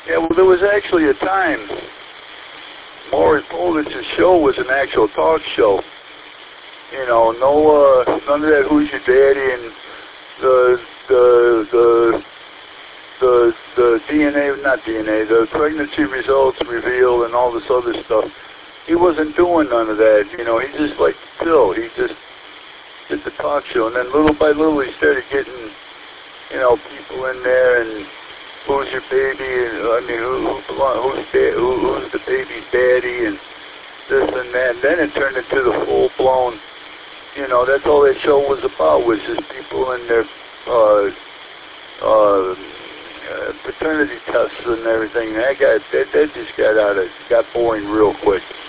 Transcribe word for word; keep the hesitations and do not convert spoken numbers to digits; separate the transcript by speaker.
Speaker 1: Yeah, well, there was actually a time Maury Povich's show was an actual talk show. You know, no, uh, none of that Who's Your Daddy and the, the, the, the, the D N A, not D N A, the pregnancy results revealed and all this other stuff. He wasn't doing none of that. You know, he just liked the pill. He just did the talk show. And then little by little he started getting, you know, people in there and who's your baby, and I mean, who, who belong, who's, da who, who's the baby's daddy, and this and that. And then it turned into the full-blown, you know, that's all that show was about, was just people in their uh, uh, uh, paternity tests and everything. That got, that, that just got out of, got boring real quick.